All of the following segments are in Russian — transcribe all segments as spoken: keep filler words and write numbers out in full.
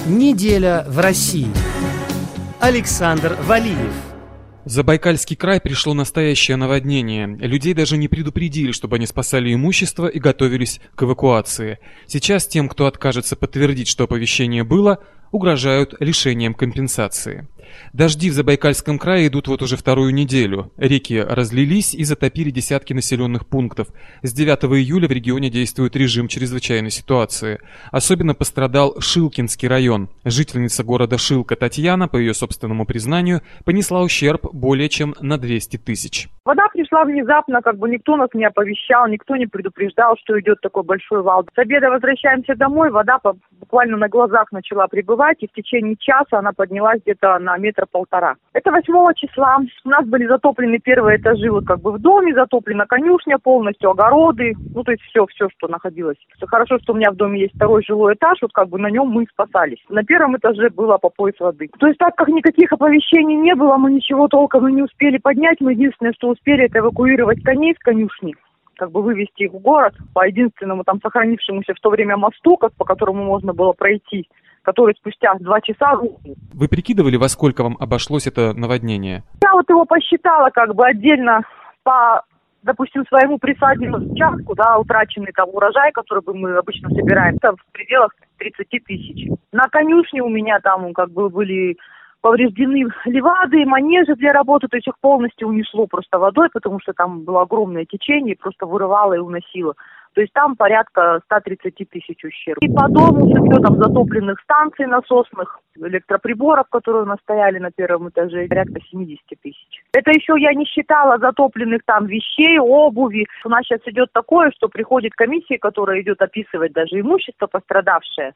Неделя в России. Александр Валиев. В Забайкальский край пришло настоящее наводнение. Людей даже не предупредили, чтобы они спасали имущество и готовились к эвакуации. Сейчас тем, кто откажется подтвердить, что оповещение было, угрожают лишением компенсации. Дожди в Забайкальском крае идут вот уже вторую неделю. Реки разлились и затопили десятки населенных пунктов. С девятого июля в регионе действует режим чрезвычайной ситуации. Особенно пострадал Шилкинский район. Жительница города Шилка Татьяна, по ее собственному признанию, понесла ущерб более чем на двести тысяч. Вода пришла внезапно, как бы никто нас не оповещал, никто не предупреждал, что идет такой большой вал. С обеда возвращаемся домой, вода буквально на глазах начала прибывать, и в течение часа она поднялась где-то на метра полтора. Это восьмого числа. У нас были затоплены первые этажи вот как бы в доме, затоплена конюшня полностью, огороды, ну то есть все, все, что находилось. Хорошо, что у меня в доме есть второй жилой этаж, вот как бы на нем мы спасались. На первом этаже было по пояс воды. То есть так как никаких оповещений не было, мы ничего толком и не успели поднять. Мы единственное, что успели, это эвакуировать коней с конюшни, как бы вывести их в город по единственному там сохранившемуся в то время мосту, как, по которому можно было пройти, который спустя два часа рухнул. Вы прикидывали, во сколько вам обошлось это наводнение? Я вот его посчитала как бы отдельно по, допустим, своему присадному участку, да, утраченный там урожай, который бы мы обычно собираем, это в пределах тридцати тысяч. На конюшне у меня там как бы были повреждены левады, манежи для работы, то есть их полностью унесло просто водой, потому что там было огромное течение, просто вырывало и уносило. То есть там порядка ста тридцати тысяч ущерб. И по дому с учетом затопленных станций насосных, электроприборов, которые у нас стояли на первом этаже, порядка семидесяти тысяч. Это еще я не считала затопленных там вещей, обуви. У нас сейчас идет такое, что приходит комиссия, которая идет описывать даже имущество пострадавшее.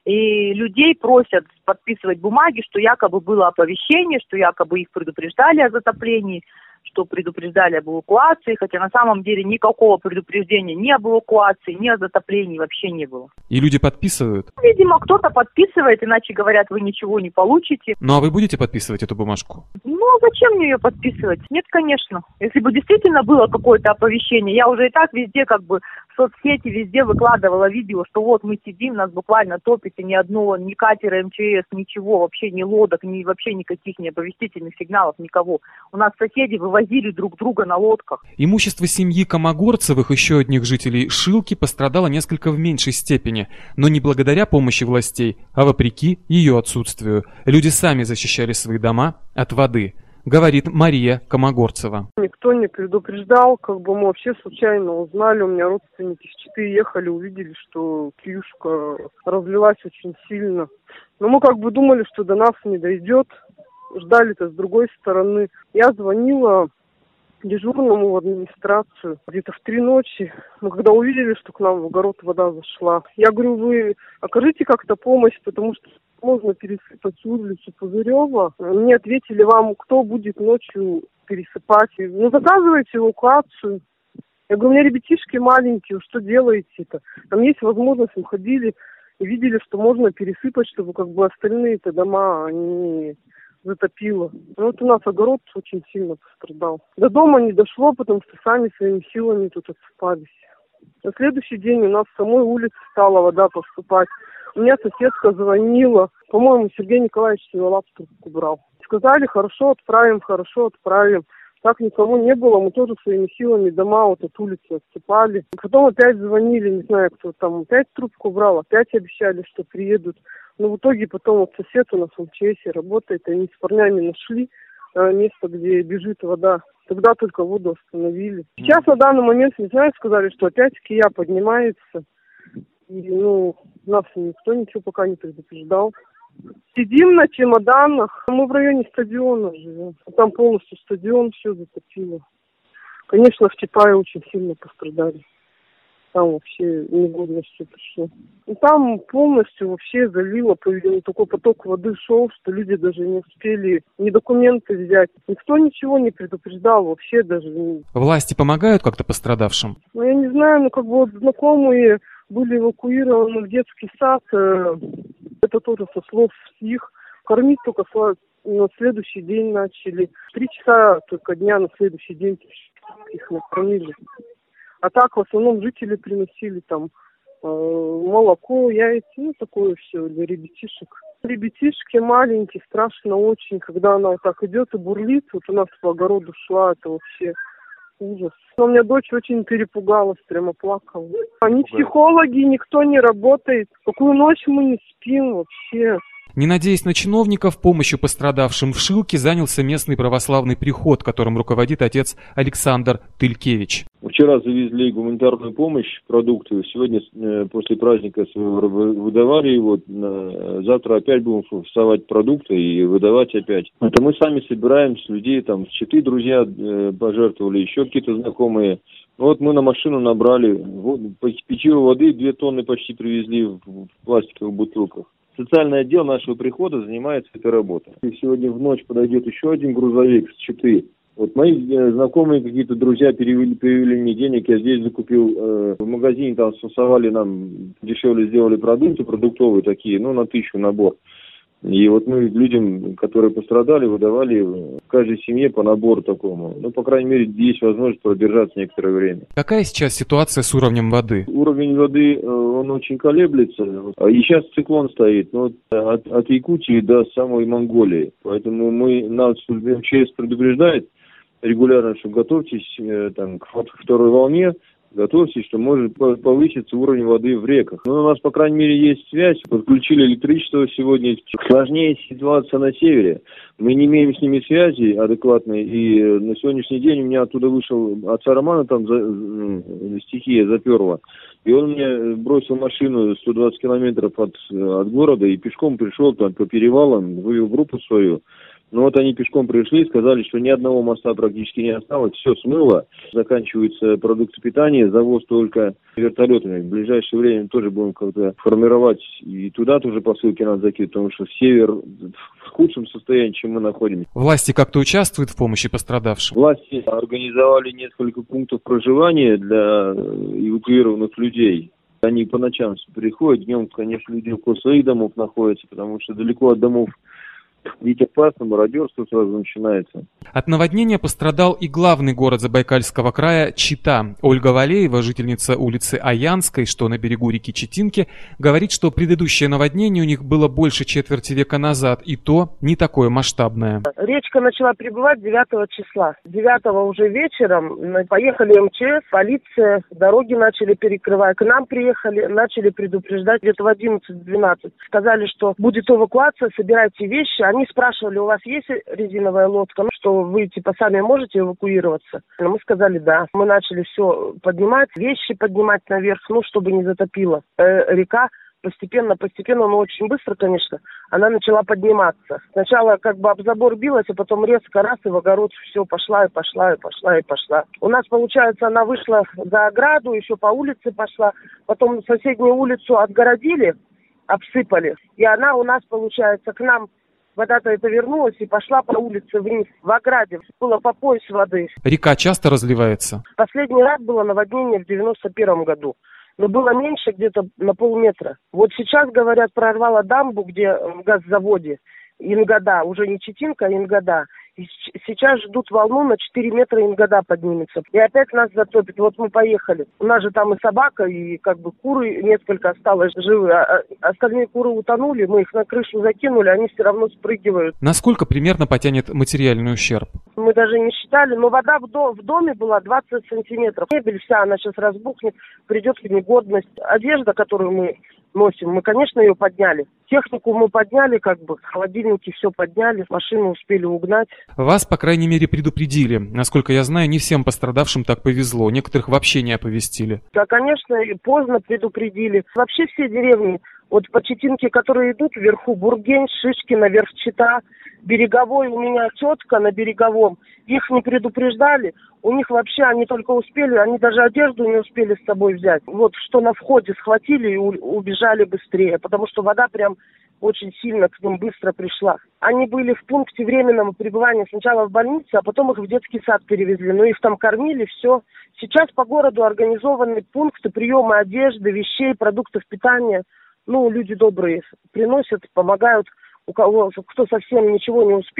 И людей просят подписывать бумаги, что якобы было оповещение, что якобы их предупреждали о затоплении, что предупреждали об эвакуации, хотя на самом деле никакого предупреждения ни об эвакуации, ни о затоплении вообще не было. И люди подписывают? Видимо, кто-то подписывает, иначе говорят, вы ничего не получите. Ну а вы будете подписывать эту бумажку? Ну, зачем мне ее подписывать? Нет, конечно. Если бы действительно было какое-то оповещение, я уже и так везде как бы в соцсети, везде выкладывала видео, что вот мы сидим, нас буквально топит, и ни одного, ни катера эм че эс, ничего, вообще ни лодок, ни вообще никаких ни оповестительных сигналов, никого. У нас соседи вывозили друг друга на лодках. Имущество семьи Комогорцевых, еще одних жителей Шилки, пострадало несколько в меньшей степени, но не благодаря помощи властей, а вопреки ее отсутствию. Люди сами защищали свои дома от воды, говорит Мария Комогорцева. Никто не предупреждал, как бы мы вообще случайно узнали, у меня родственники в Читы ехали, увидели, что Киюшка разлилась очень сильно. Но мы как бы думали, что до нас не дойдет, ждали-то с другой стороны. Я звонила дежурному в администрацию где-то в три ночи. Мы когда увидели, что к нам в огород вода зашла, я говорю, вы окажите как-то помощь, потому что можно пересыпать улицу Пузырева. Мне ответили, вам кто будет ночью пересыпать? Ну, заказывайте эвакуацию. Я говорю, у меня ребятишки маленькие, что делаете-то? Там есть возможность, мы ходили и видели, что можно пересыпать, чтобы как бы остальные-то дома не затопило. Ну, вот у нас огород очень сильно пострадал. До дома не дошло, потому что сами своими силами тут отсыпались. На следующий день у нас с самой улицы стала вода поступать. У меня соседка звонила, по-моему, Сергей Николаевич Севолап трубку брал. Сказали, хорошо отправим, хорошо отправим. Так никого не было, мы тоже своими силами дома вот от улицы отсыпали. Потом опять звонили, не знаю, кто там, опять трубку брал, опять обещали, что приедут. Но в итоге потом вот сосед у нас в эм че эсе работает, они с парнями нашли э, место, где бежит вода. Тогда только воду остановили. Сейчас на данный момент, не знаю, сказали, что опять Кия поднимается. И, ну, нас никто ничего пока не предупреждал. Сидим на чемоданах. Мы в районе стадиона живем. Там полностью стадион все затопило. Конечно, в Чапае очень сильно пострадали. Там вообще негодность все пришло. И там полностью вообще залило, такой поток воды шел, что люди даже не успели ни документы взять. Никто ничего не предупреждал вообще даже. Власти помогают как-то пострадавшим? Ну, я не знаю, ну как бы вот знакомые были эвакуированы в детский сад. Это тоже со слов их. Кормить только на следующий день начали. Три часа только дня на следующий день их накормили. А так в основном жители приносили там э, молоко, яйца, ну такое все для ребятишек. Ребятишки маленькие, страшно очень, когда она вот так идет и бурлит. Вот у нас по огороду шла, это вообще ужас. Но у меня дочь очень перепугалась, прямо плакала. Они психологи, никто не работает. Какую ночь мы не спим вообще. Не надеясь на чиновников, помощью пострадавшим в Шилке занялся местный православный приход, которым руководит отец Александр Тылькевич. Вчера завезли гуманитарную помощь, продукты. Сегодня э, после праздника выдавали его. Завтра опять будем вставать продукты и выдавать опять. Это мы сами собираем с людей, там, читы друзья э, пожертвовали, еще какие-то знакомые. Вот мы на машину набрали вот, питьевой воды, две тонны почти привезли в, в пластиковых бутылках. Социальный отдел нашего прихода занимается этой работой. И сегодня в ночь подойдет еще один грузовик с Читы. Вот мои знакомые, какие-то друзья перевели, перевели мне денег, я здесь закупил, э, в магазине там спонсовали нам, дешевле сделали продукты, продуктовые такие, ну, на тысячу набор. И вот мы людям, которые пострадали, выдавали в каждой семье по набору такому. Ну, по крайней мере, есть возможность продержаться некоторое время. Какая сейчас ситуация с уровнем воды? Уровень воды, он очень колеблется. И сейчас циклон стоит, ну, от, от Якутии до самой Монголии. Поэтому мы, нас МЧС предупреждает регулярно, что готовьтесь там, к второй волне. Готовьтесь, что может повыситься уровень воды в реках. Но у нас, по крайней мере, есть связь. Подключили электричество сегодня. Сложнее ситуация на севере. Мы не имеем с ними связи адекватной. И на сегодняшний день у меня оттуда вышел отца Романа, там за, стихия заперла. И он мне бросил машину сто двадцать километров от, от города и пешком пришел там по перевалам, вывел группу свою. Ну вот они пешком пришли, сказали, что ни одного моста практически не осталось, все смыло, заканчиваются продукты питания, завоз только вертолетами. В ближайшее время тоже будем как-то формировать, и туда тоже посылки надо закидывать, потому что север в худшем состоянии, чем мы находимся. Власти как-то участвуют в помощи пострадавшим? Власти организовали несколько пунктов проживания для эвакуированных людей. Они по ночам приходят, днем, конечно, люди около своих домов находятся, потому что далеко от домов ведь опасно, мародерство сразу начинается. От наводнения пострадал и главный город Забайкальского края Чита. Ольга Валеева, жительница улицы Аянской, что на берегу реки Читинки, говорит, что предыдущее наводнение у них было больше четверти века назад, и то не такое масштабное. Речка начала прибывать девятого числа. девятого уже вечером поехали МЧС, полиция, дороги начали перекрывать. К нам приехали, начали предупреждать где-то в одиннадцать-двенадцать. Сказали, что будет эвакуация, собирайте вещи. Они спрашивали, у вас есть резиновая лодка, ну, что вы типа сами можете эвакуироваться? Но мы сказали да. Мы начали все поднимать, вещи поднимать наверх, ну, чтобы не затопила э, река. Постепенно, постепенно, но очень быстро, конечно, она начала подниматься. Сначала как бы об забор билась, а потом резко раз и в огород все пошла и пошла и пошла и пошла. У нас, получается, она вышла за ограду, еще по улице пошла, потом соседнюю улицу отгородили, обсыпали, и она у нас, получается, к нам вода-то это вернулась и пошла по улице вниз, в ограде. Было по пояс воды. Река часто разливается? Последний раз было наводнение в девяносто первом году. Но было меньше, где-то на полметра. Вот сейчас, говорят, прорвало дамбу, где в газзаводе, Ингода, уже не Читинка, а Ингода. И сейчас ждут волну на четыре метра, Ингода поднимется. И опять нас затопит. Вот мы поехали. У нас же там и собака, и как бы куры несколько осталось живы. А остальные куры утонули, мы их на крышу закинули, они все равно спрыгивают. Насколько примерно потянет материальный ущерб? Мы даже не считали, но вода в, до, в доме была двадцать сантиметров. Мебель вся, она сейчас разбухнет, придет в негодность. Одежда, которую мы носим, мы, конечно, ее подняли. Технику мы подняли, как бы, холодильники все подняли, машину успели угнать. Вас, по крайней мере, предупредили. Насколько я знаю, не всем пострадавшим так повезло. Некоторых вообще не оповестили. Да, конечно, и поздно предупредили. Вообще все деревни, вот по Читинке, которые идут вверху, Бургень, Шишкино, Верхчита, Береговой, у меня тетка на Береговом, их не предупреждали. У них вообще, они только успели, они даже одежду не успели с собой взять. Вот что на входе схватили и убежали быстрее, потому что вода прям очень сильно к ним быстро пришла. Они были в пункте временного пребывания сначала в больнице, а потом их в детский сад перевезли. Ну, их там кормили, все. Сейчас по городу организованы пункты приема одежды, вещей, продуктов питания. Ну, люди добрые приносят, помогают. У кого, кто совсем ничего не успел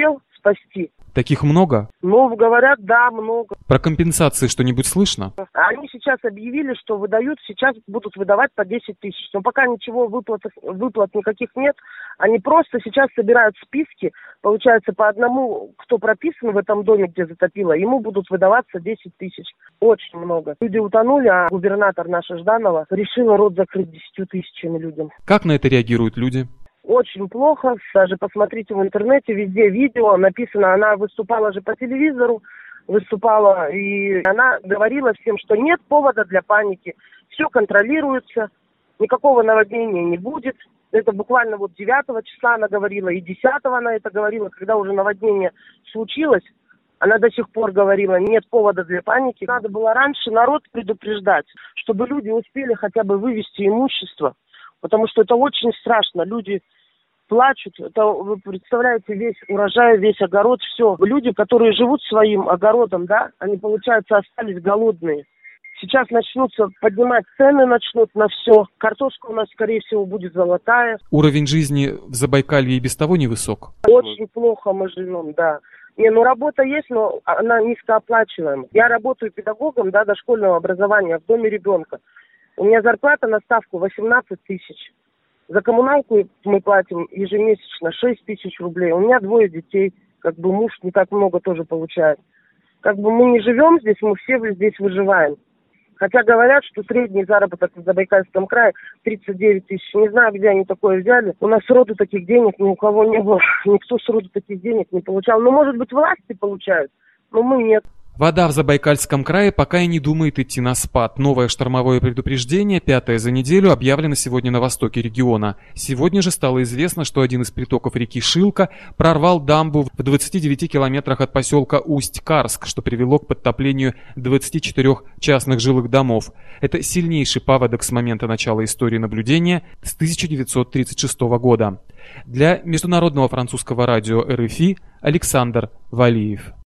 спасти. Таких много? Ну, говорят, да, много. Про компенсации что-нибудь слышно? Они сейчас объявили, что выдают, сейчас будут выдавать по десять тысяч. Но пока ничего, выплат, выплат никаких нет. Они просто сейчас собирают списки. Получается, по одному, кто прописан в этом доме, где затопило, ему будут выдаваться десять тысяч. Очень много. Люди утонули, а губернатор наша Жданова решила рот закрыть десятью тысячами людям. Как на это реагируют люди? Очень плохо. Даже посмотрите в интернете, везде видео написано. Она выступала же по телевизору, выступала, и она говорила всем, что нет повода для паники. Все контролируется, никакого наводнения не будет. Это буквально вот девятого числа она говорила, и десятого она это говорила, когда уже наводнение случилось. Она до сих пор говорила, нет повода для паники. Надо было раньше народ предупреждать, чтобы люди успели хотя бы вывести имущество. Потому что это очень страшно. Люди плачут. Это, вы представляете, весь урожай, весь огород, все. Люди, которые живут своим огородом, да, они, получается, остались голодные. Сейчас начнутся поднимать цены, начнут на все. Картошка у нас, скорее всего, будет золотая. Уровень жизни в Забайкалье и без того невысок? Очень плохо мы живем, да. Не, ну работа есть, но она низкооплачиваемая. Я работаю педагогом, да, дошкольного образования в доме ребенка. У меня зарплата на ставку восемнадцать тысяч. За коммуналку мы платим ежемесячно шесть тысяч рублей. У меня двое детей. Как бы муж не так много тоже получает. Как бы мы не живем здесь, мы все здесь выживаем. Хотя говорят, что средний заработок в Забайкальском крае тридцать девять тысяч. Не знаю, где они такое взяли. У нас сроду таких денег ни у кого не было. Никто сроду таких денег не получал. Ну, может быть, власти получают, но мы нет. Вода в Забайкальском крае пока и не думает идти на спад. Новое штормовое предупреждение, пятое за неделю, объявлено сегодня на востоке региона. Сегодня же стало известно, что один из притоков реки Шилка прорвал дамбу в двадцати девяти километрах от поселка Усть-Карск, что привело к подтоплению двадцати четырёх частных жилых домов. Это сильнейший паводок с момента начала истории наблюдения с тысяча девятьсот тридцать шестого года. Для международного французского радио эр эф и Александр Валиев.